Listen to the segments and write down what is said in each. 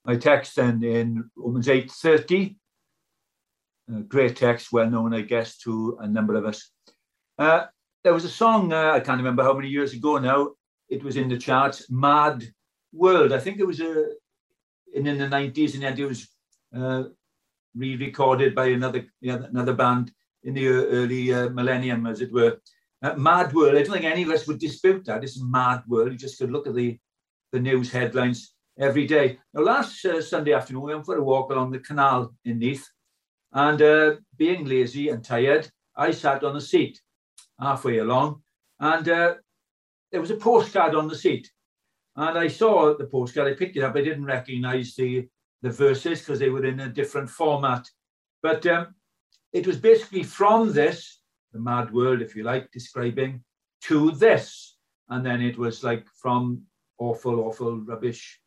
My text then in Romans 8:30, great text, well known, I guess, to a number of us. There was a song, I can't remember how many years ago now, it was in the charts, Mad World. I think it was in the 90s, and it was re-recorded by another band in the early millennium, as it were. Mad World, I don't think any of us would dispute that. It's Mad World. You just could look at the news headlines every day. Now, last Sunday afternoon, we went for a walk along the canal in Neath, and being lazy and tired, I sat on the seat halfway along, and there was a postcard on the seat. And I saw the postcard, I picked it up, I didn't recognize the verses because they were in a different format. But it was basically from this, the Mad World, if you like, describing, to this. And then it was like from awful, rubbish,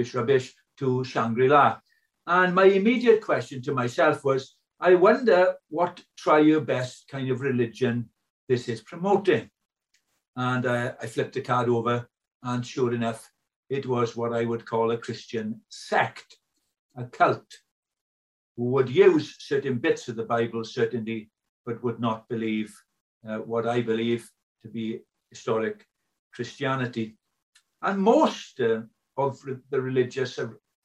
to Shangri-La. And my immediate question to myself was, I wonder what try your best kind of religion this is promoting. And I flipped the card over, and sure enough, it was what I would call a Christian sect, a cult, who would use certain bits of the Bible, certainly, but would not believe what I believe to be historic Christianity. And most of the religious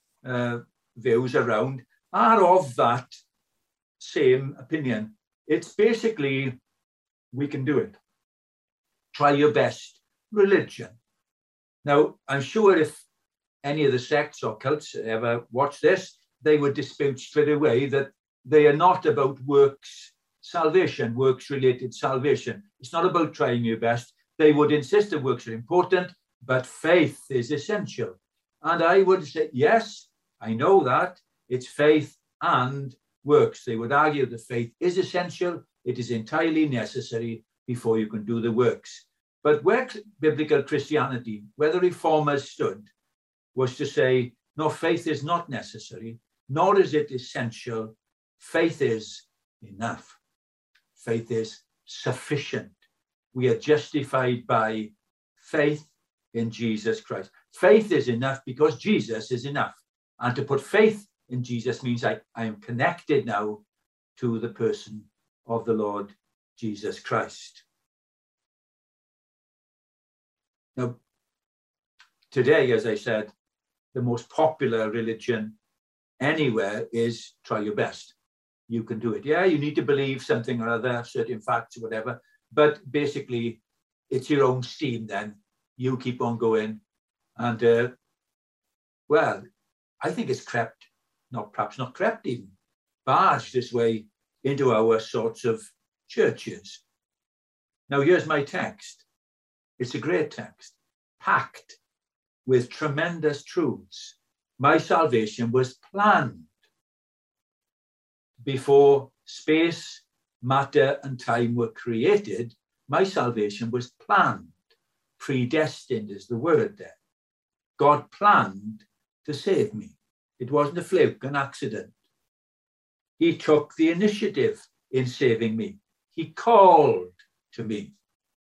views around are of that same opinion. It's basically, we can do it. Try your best religion. Now, I'm sure if any of the sects or cults ever watch this, they would dispute straight away that they are not about works salvation, works-related salvation. It's not about trying your best. They would insist that works are important, but faith is essential. And I would say, yes, I know that. It's faith and works. They would argue that faith is essential. It is entirely necessary before you can do the works. But where biblical Christianity, where the reformers stood, was to say, no, faith is not necessary, nor is it essential. Faith is enough. Faith is sufficient. We are justified by faith in Jesus Christ. Faith is enough because Jesus is enough. And to put faith in Jesus means I am connected now to the person of the Lord Jesus Christ. Now, today, as I said, the most popular religion anywhere is try your best. You can do it. Yeah, you need to believe something or other, certain facts or whatever, but basically it's your own steam then. You keep on going. And, well, I think it's crept, perhaps not crept even, barged this way into our sorts of churches. Now, here's my text. It's a great text, packed with tremendous truths. My salvation was planned before space, matter, and time were created. My salvation was planned, predestined is the word there. God planned to save me. It wasn't a fluke, an accident. He took the initiative in saving me. He called to me.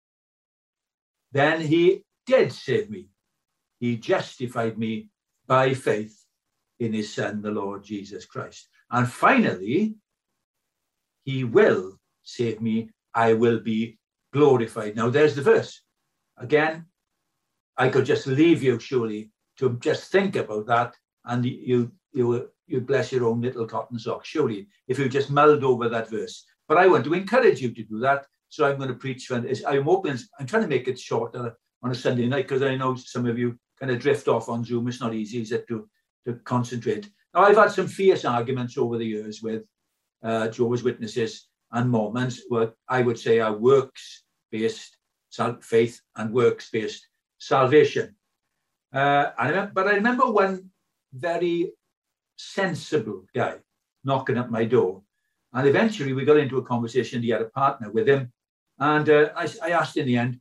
Then he did save me. He justified me by faith in his Son, the Lord Jesus Christ. And finally, he will save me. I will be glorified. Now, there's the verse. Again, I could just leave you, surely, to just think about that, and you bless your own little cotton socks, surely, if you just mulled over that verse. But I want to encourage you to do that. So I'm going to preach. I'm trying to make it shorter on a Sunday night because I know some of you kind of drift off on Zoom. It's not easy, is it, to concentrate. Now, I've had some fierce arguments over the years with Jehovah's Witnesses and Mormons, what I would say are works-based faith and works-based salvation. But I remember one very sensible guy knocking at my door. And eventually we got into a conversation. He had a partner with him. And I asked in the end,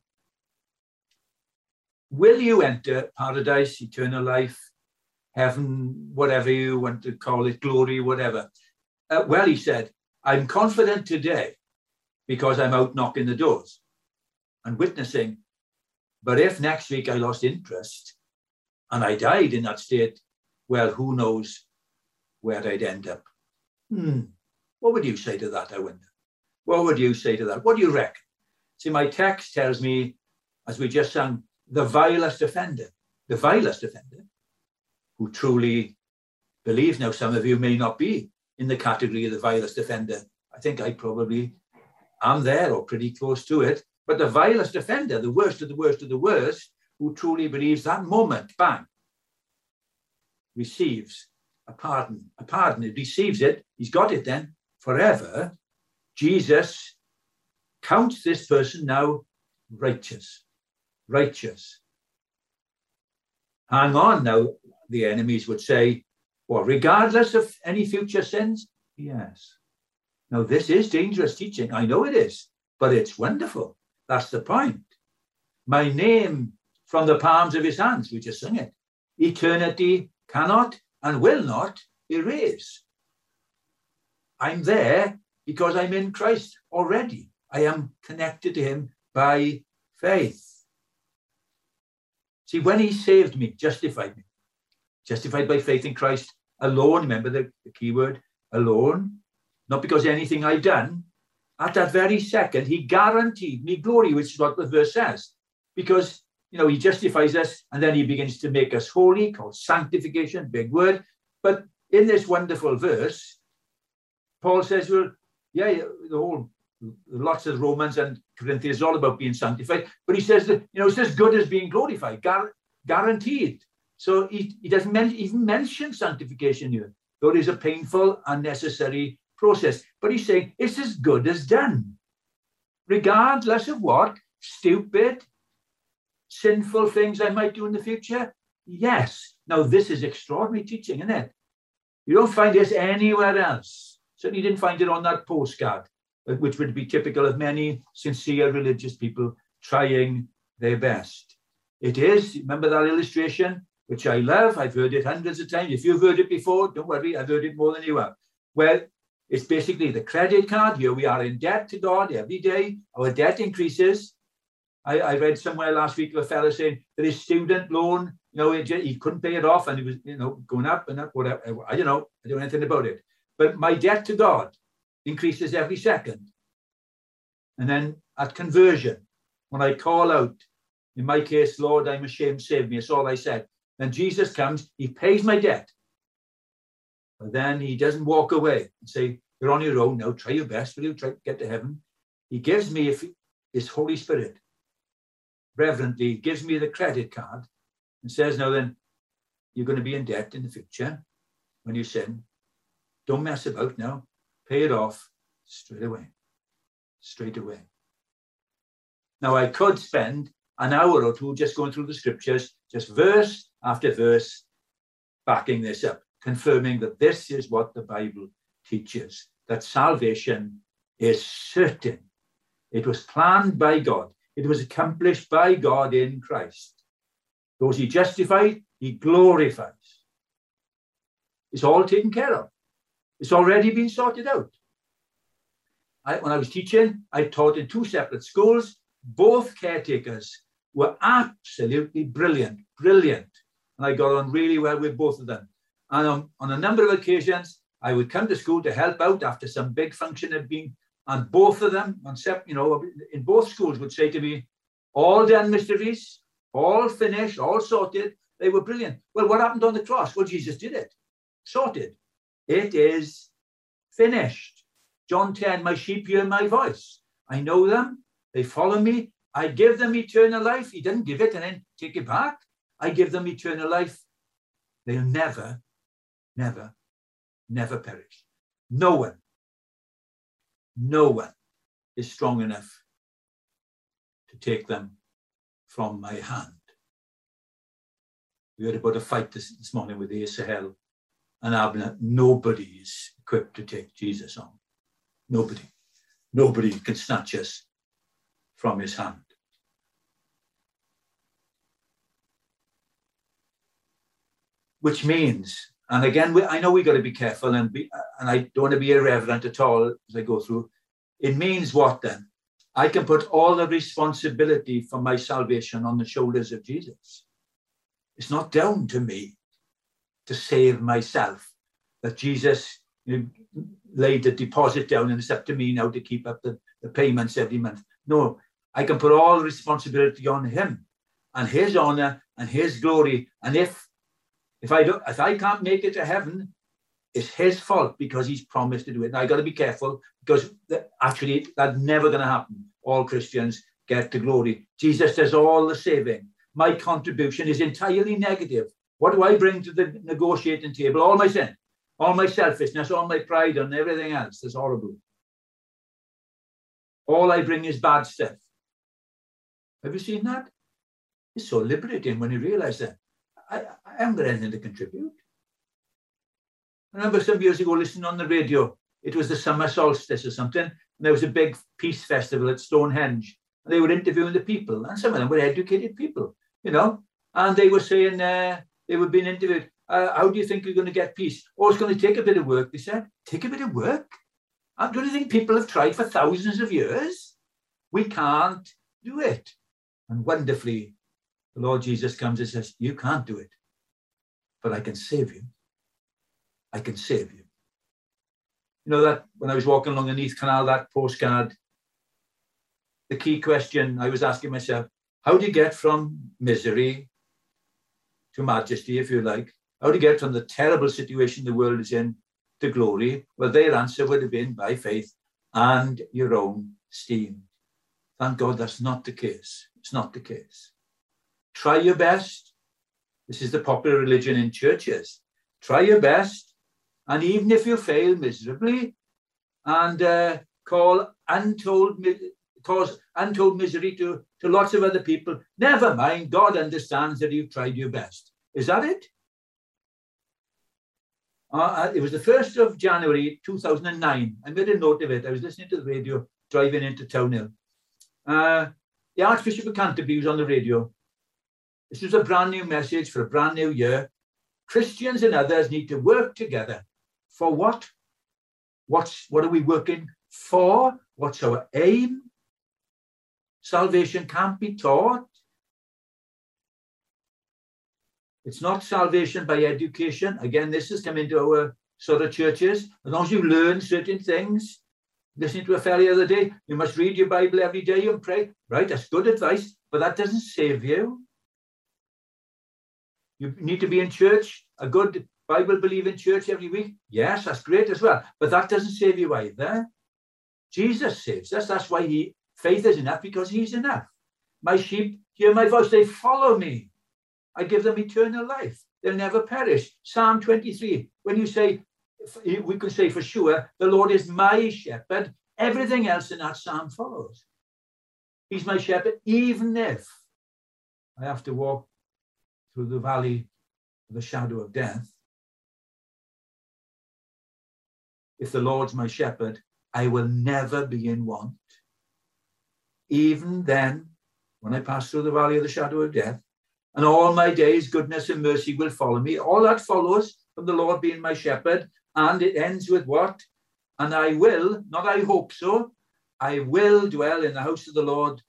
will you enter paradise, eternal life, heaven, whatever you want to call it, glory, whatever? Well, he said, I'm confident today because I'm out knocking the doors and witnessing. But if next week I lost interest and I died in that state, well, who knows where I'd end up. What would you say to that, I wonder? What would you say to that? What do you reckon? See, my text tells me, as we just sang, the vilest offender, who truly believes. Now, some of you may not be in the category of the vilest offender. I think I probably am there or pretty close to it. But the vilest offender, the worst of the worst of the worst, who truly believes, that moment, bang, receives a pardon. He receives it. He's got it then forever. Jesus counts this person now righteous. Hang on now, the enemies would say, well, regardless of any future sins? Yes. Now, this is dangerous teaching. I know it is, but it's wonderful. That's the point. My name from the palms of his hands, we just sing it. Eternity cannot and will not erase. I'm there because I'm in Christ already. I am connected to him by faith. See, when he saved me, justified by faith in Christ alone, remember the key word, alone, not because of anything I'd done. At that very second, he guaranteed me glory, which is what the verse says. Because, he justifies us and then he begins to make us holy, called sanctification, big word. But in this wonderful verse, Paul says, well, yeah, lots of Romans and Corinthians is all about being sanctified. But he says that, it's as good as being glorified, guaranteed. So he doesn't even mention sanctification here, though it is a painful and necessary process. But he's saying it's as good as done, regardless of what stupid, sinful things I might do in the future. Yes. Now, this is extraordinary teaching, isn't it? You don't find this anywhere else. Certainly didn't find it on that postcard, which would be typical of many sincere religious people trying their best. It is, remember that illustration, which I love. I've heard it hundreds of times. If you've heard it before, don't worry, I've heard it more than you have. Well, it's basically the credit card. Here we are in debt to God every day. Our debt increases. I read somewhere last week of a fellow saying that his student loan, he couldn't pay it off and it was, going up and up, whatever. I don't know anything about it. But my debt to God increases every second. And then at conversion, when I call out, in my case, Lord, I'm ashamed, save me. That's all I said. Then Jesus comes, he pays my debt. But then he doesn't walk away and say, you're on your own now, try your best, will you try to get to heaven? He gives me his Holy Spirit. Reverently, gives me the credit card and says, now then, you're going to be in debt in the future when you sin. Don't mess about now. Pay it off straight away. Now, I could spend an hour or two just going through the scriptures, just verse after verse, backing this up, confirming that this is what the Bible teaches, that salvation is certain. It was planned by God. It was accomplished by God in Christ. Those he justified, he glorifies. It's all taken care of. It's already been sorted out. When I was teaching, I taught in 2 separate schools. Both caretakers were absolutely brilliant. And I got on really well with both of them. And on a number of occasions, I would come to school to help out after some big function had been, and both of them, in both schools would say to me, all done, Mr. Rees, all finished, all sorted. They were brilliant. Well, what happened on the cross? Well, Jesus did it. Sorted. It is finished. John 10, my sheep hear my voice. I know them. They follow me. I give them eternal life. He didn't give it and then take it back. I give them eternal life. They'll never perish. No one is strong enough to take them from my hand. We heard about a fight this morning with the Asahel and Abner. Nobody is equipped to take Jesus on. Nobody can snatch us from his hand. Which means, and again, I know we've got to be careful and I don't want to be irreverent at all as I go through. It means what then? I can put all the responsibility for my salvation on the shoulders of Jesus. It's not down to me to save myself, that Jesus laid the deposit down and it's up to me now to keep up the payments every month. No, I can put all the responsibility on him and his honor and his glory. And if I can't make it to heaven, it's his fault because he's promised to do it. And I got to be careful because actually that's never going to happen. All Christians get to glory. Jesus does all the saving. My contribution is entirely negative. What do I bring to the negotiating table? All my sin, all my selfishness, all my pride and everything else. That's horrible. All I bring is bad stuff. Have you seen that? It's so liberating when you realize that. I haven't got anything to contribute. I remember some years ago listening on the radio. It was the summer solstice or something. And there was a big peace festival at Stonehenge. And they were interviewing the people. And some of them were educated people, you know. And they were saying, they were being interviewed. How do you think you're going to get peace? Oh, it's going to take a bit of work, they said. Take a bit of work? And do you think people have tried for thousands of years? We can't do it. And wonderfully, the Lord Jesus comes and says, you can't do it, but I can save you. I can save you. You know that when I was walking along the Neath Canal, that postcard, the key question I was asking myself, how do you get from misery to majesty, if you like? How do you get from the terrible situation the world is in to glory? Well, their answer would have been by faith and your own steam. Thank God that's not the case. It's not the case. Try your best. This is the popular religion in churches. Try your best. And even if you fail miserably and cause untold misery to lots of other people, never mind, God understands that you've tried your best. Is that it? It was the 1st of January 2009. I made a note of it. I was listening to the radio driving into Townhill. The Archbishop of Canterbury was on the radio. This was a brand new message for a brand new year. Christians and others need to work together. For what? What are we working for? What's our aim? Salvation can't be taught. It's not salvation by education. Again, this has come into our sort of churches. As long as you learn certain things, listening to a fellow the other day, you must read your Bible every day and pray. Right, that's good advice, but that doesn't save you. You need to be in church, a good Bible-believing church every week. Yes, that's great as well, but that doesn't save you either. Jesus saves us. That's why faith is enough, because he's enough. My sheep hear my voice. They follow me. I give them eternal life. They'll never perish. Psalm 23, when you say, we can say for sure, the Lord is my shepherd, everything else in that psalm follows. He's my shepherd, even if I have to walk through the valley of the shadow of death. If the Lord's my shepherd, I will never be in want. Even then, when I pass through the valley of the shadow of death, and all my days, goodness and mercy will follow me. All that follows from the Lord being my shepherd. And it ends with what? And I will, not I hope so, I will dwell in the house of the Lord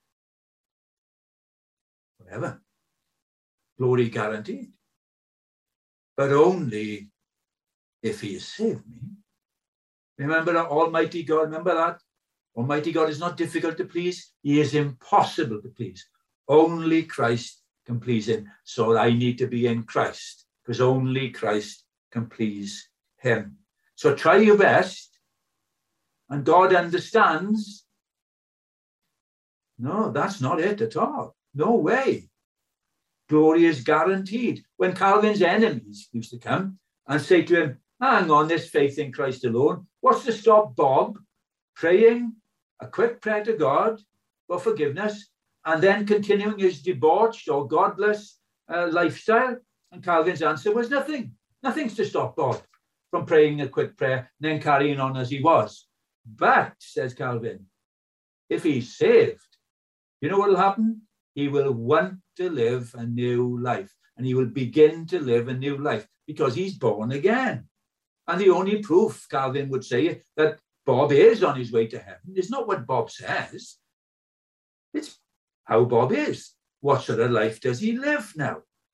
forever. Glory guaranteed. But only if he has saved me. Remember Almighty God, remember that? Almighty God is not difficult to please. He is impossible to please. Only Christ can please him. So I need to be in Christ, because only Christ can please him. So try your best, and God understands. No, that's not it at all. No way. Glory is guaranteed. When Calvin's enemies used to come and say to him, hang on, this faith in Christ alone, what's to stop Bob praying a quick prayer to God for forgiveness and then continuing his debauched or godless lifestyle? And Calvin's answer was nothing. Nothing's to stop Bob from praying a quick prayer and then carrying on as he was. But, says Calvin, if he's saved, you know what will happen? He will want to live a new life, and he will begin to live a new life because he's born again. And the only proof, Calvin would say, that Bob is on his way to heaven is not what Bob says. It's how Bob is. What sort of life does he live now?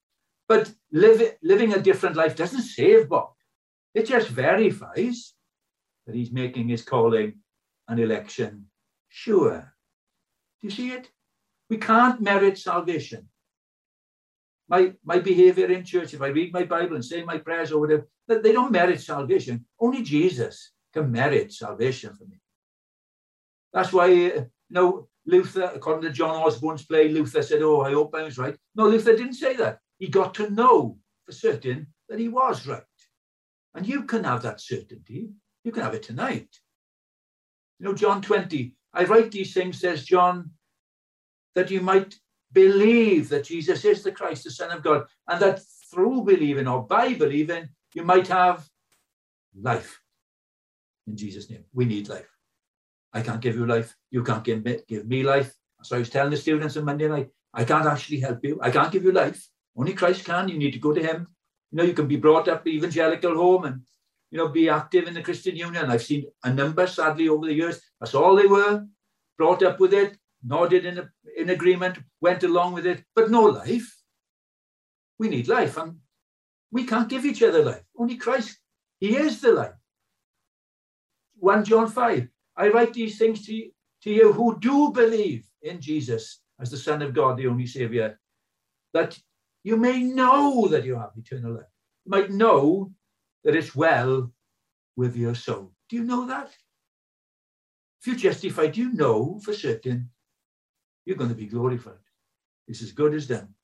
But living a different life doesn't save Bob. It just verifies that he's making his calling and election sure. Do you see it? We can't merit salvation. My behavior in church, if I read my Bible and say my prayers or whatever, they don't merit salvation. Only Jesus can merit salvation for me. That's why, Luther, according to John Osborne's play, Luther said, oh, I hope I was right. No, Luther didn't say that. He got to know for certain that he was right. And you can have that certainty. You can have it tonight. John 20, I write these things, says John, that you might believe that Jesus is the Christ, the Son of God, and that through believing or by believing, you might have life. In Jesus' name, we need life. I can't give you life. You can't give me life. So I was telling the students on Monday night, I can't actually help you. I can't give you life. Only Christ can. You need to go to him. You can be brought up evangelical home and, be active in the Christian Union. I've seen a number, sadly, over the years. That's all they were. Brought up with it, nodded in agreement, went along with it, but no life. We need life, and we can't give each other life. Only Christ, he is the life. 1 John 5, I write these things to you who do believe in Jesus as the Son of God, the only Savior, that you may know that you have eternal life. You might know that it's well with your soul. Do you know that? If you're justified, you know for certain you're going to be glorified. It's as good as done.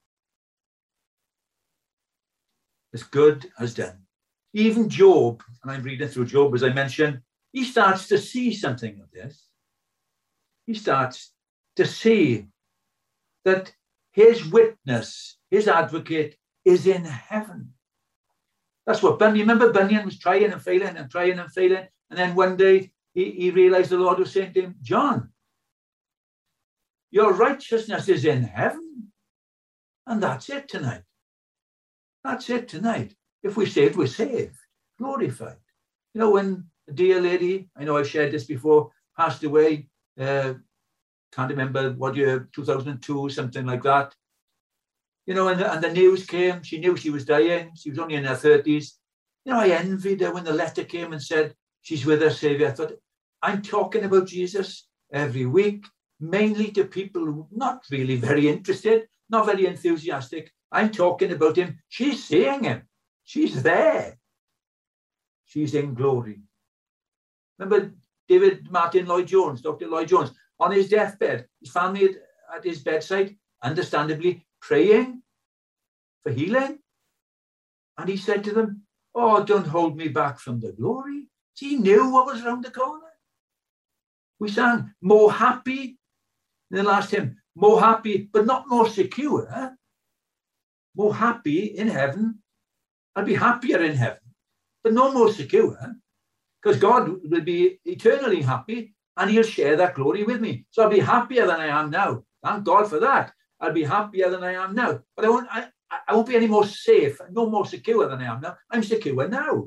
As good as done. Even Job, and I'm reading through Job, as I mentioned, he starts to see something of this. He starts to see that his witness, his advocate, is in heaven. That's what Bunyan, remember Bunyan was trying and failing and trying and failing. And then one day he realized the Lord was saying to him, John, your righteousness is in heaven. And that's it tonight. That's it tonight. If we're saved, we're saved, glorified. When a dear lady, I know I've shared this before, passed away, can't remember what year, 2002, something like that. And the news came, she knew she was dying. She was only in her 30s. I envied her when the letter came and said, she's with her Savior. I thought, I'm talking about Jesus every week, mainly to people who are not really very interested, not very enthusiastic. I'm talking about him. She's seeing him. She's there. She's in glory. Remember David Martin Lloyd-Jones, Dr. Lloyd-Jones, on his deathbed, his family at his bedside, understandably praying for healing. And he said to them, oh, don't hold me back from the glory. He knew what was around the corner. We sang, more happy, in the last hymn, more happy, but not more secure. More happy in heaven. I'll be happier in heaven, but no more secure, because God will be eternally happy and he'll share that glory with me. So I'll be happier than I am now. Thank God for that. I'll be happier than I am now. But I won't be any more safe, no more secure than I am now. I'm secure now.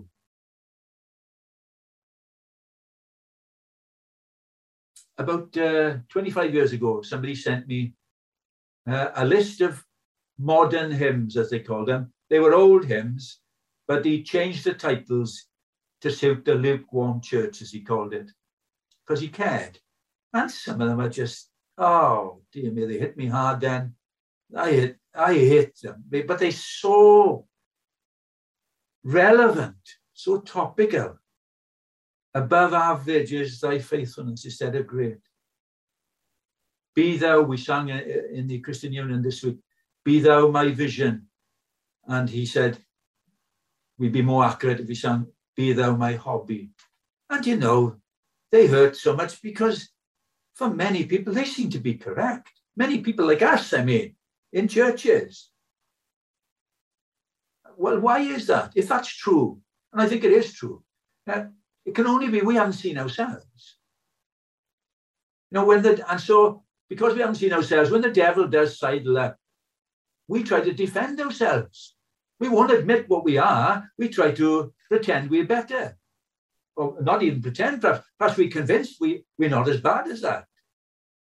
About 25 years ago, somebody sent me a list of modern hymns, as they call them. They were old hymns, but he changed the titles to suit the lukewarm church, as he called it, because he cared. And some of them are just, oh, dear me, they hit me hard then. I hit them, but they're so relevant, so topical. Above average is thy faithfulness instead of great. Be thou, we sang in the Christian Union this week, be thou my vision. And he said, we'd be more accurate if we sang, be thou my hobby. And they hurt so much because for many people, they seem to be correct. Many people like us, in churches. Well, why is that? If that's true, and I think it is true, it can only be we haven't seen ourselves. And so because we haven't seen ourselves, when the devil does sidle up, we try to defend ourselves. We won't admit what we are. We try to pretend we're better. Or not even pretend, perhaps we're convinced we're not as bad as that.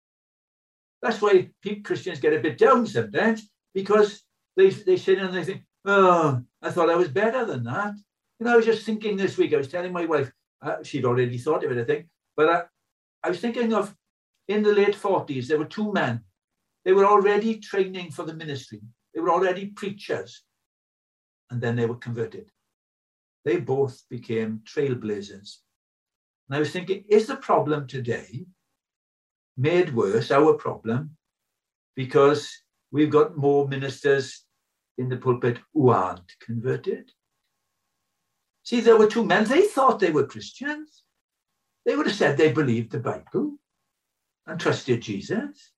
That's why Christians get a bit down sometimes, because they sit and they think, Oh, I thought I was better than that. You know, I was just thinking this week, I was telling my wife, she'd already thought of it, I think, but I was thinking of, in the late 40s, there were two men. They were already training for the ministry. They were already preachers. And then they were converted. They both became trailblazers. And I was thinking, is the problem today made worse, our problem, because we've got more ministers in the pulpit who aren't converted? See, there were two men. They thought they were Christians. They would have said they believed the Bible and trusted Jesus.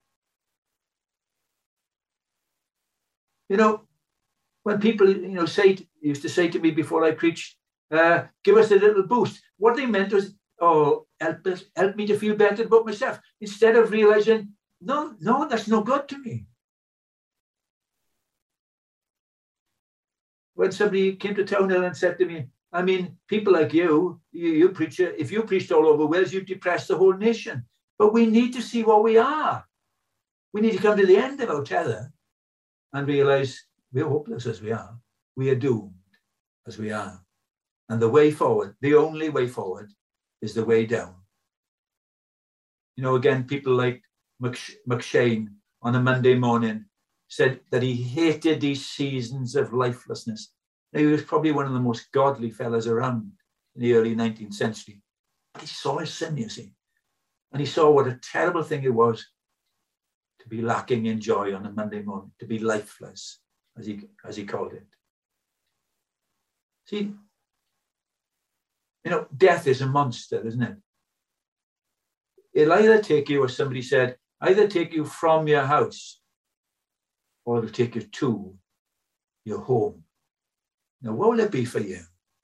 You know, when people, you know, used to say to me before I preached, give us a little boost. What they meant was, oh, help me to feel better about myself. Instead of realizing, no, that's no good to me. When somebody came to Town Hill and said to me, I mean, people like you preach, if you preached all over Wales, you'd depress the whole nation. But we need to see what we are. We need to come to the end of our tether and realize we're hopeless as we are. We are doomed as we are. And the way forward, the only way forward, is the way down. You know, again, people like McShane on a Monday morning said that he hated these seasons of lifelessness. Now, he was probably one of the most godly fellas around in the early 19th century. But he saw his sin, you see. And he saw what a terrible thing it was to be lacking in joy on a Monday morning, to be lifeless, as he called it. See, you know, death is a monster, isn't it? It'll either take you, as somebody said, either take you from your house or it'll take you to your home. Now, what will it be for you?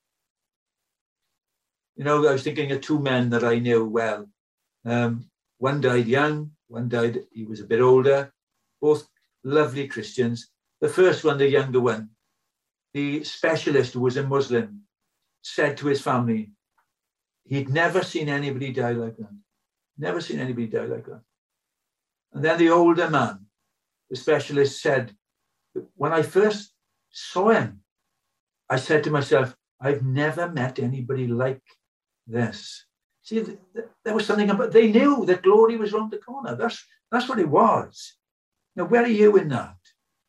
You know, I was thinking of two men that I knew well. One died young, one died, he was a bit older, both lovely Christians. The first one, the younger one, the specialist who was a Muslim, said to his family, he'd never seen anybody die like that. Never seen anybody die like that. And then the older man, the specialist, said, when I first saw him, I said to myself, I've never met anybody like this. See, there was something about, they knew that glory was around the corner. That's what it was. Now, where are you in that?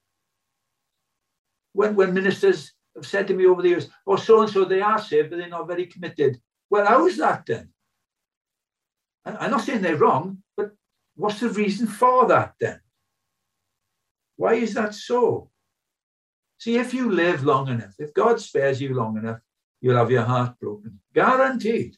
When ministers have said to me over the years, oh, so-and-so, they are saved, but they're not very committed. Well, how is that then? I'm not saying they're wrong, but what's the reason for that then? Why is that so? See, if you live long enough, if God spares you long enough, you'll have your heart broken. Guaranteed.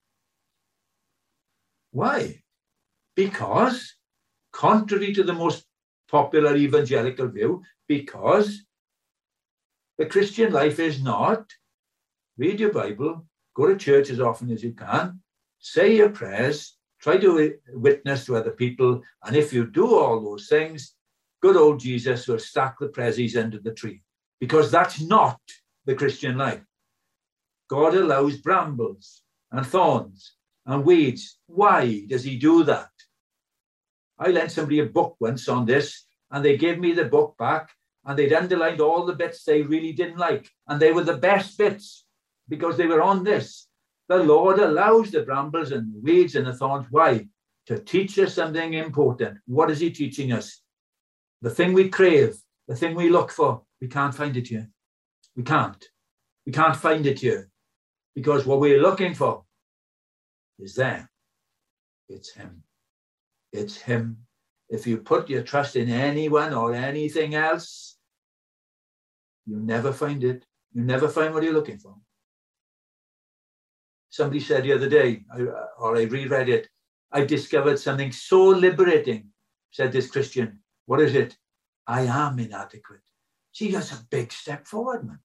Why? Because, contrary to the most popular evangelical view, because the Christian life is not read your Bible, go to church as often as you can, say your prayers, try to witness to other people, and if you do all those things, good old Jesus will stack the prezzies under the tree. Because that's not the Christian life. God allows brambles and thorns and weeds. Why does he do that? I lent somebody a book once on this, and they gave me the book back, and they'd underlined all the bits they really didn't like, and they were the best bits because they were on this. The Lord allows the brambles and the weeds and the thorns. Why? To teach us something important. What is he teaching us? The thing we crave, the thing we look for, we can't find it here. We can't. We can't find it here because what we're looking for is there. It's him. It's him. If you put your trust in anyone or anything else, you never find it. You never find what you're looking for. Somebody said the other day, or I reread it, I discovered something so liberating, said this Christian. What is it? I am inadequate. See, that's a big step forward, man.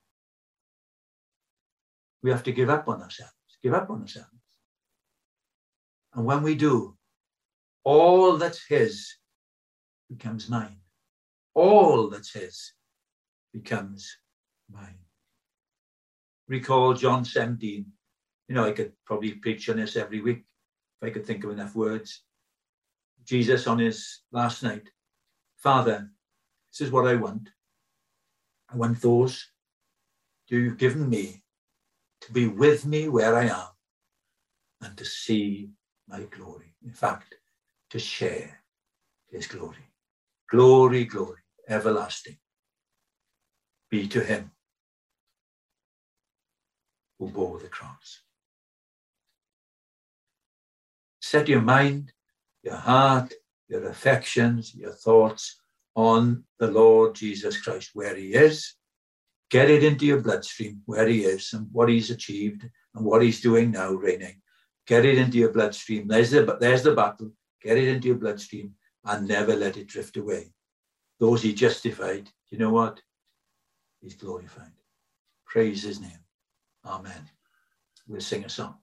We have to give up on ourselves. Give up on ourselves. And when we do, all that's his becomes mine. All that's his becomes mine. Recall John 17. You know, I could probably preach on this every week if I could think of enough words. Jesus on his last night. Father, this is what I want. I want those you've given me to be with me where I am and to see my glory. In fact, to share his glory. Glory, glory, everlasting be to him who bore the cross. Set your mind, your heart, your affections, your thoughts on the Lord Jesus Christ, where he is. Get it into your bloodstream, where he is and what he's achieved and what he's doing now, reigning. Get it into your bloodstream. There's the battle. Get it into your bloodstream and never let it drift away. Those he justified, you know what? He's glorified. Praise his name. Amen. We'll sing a song.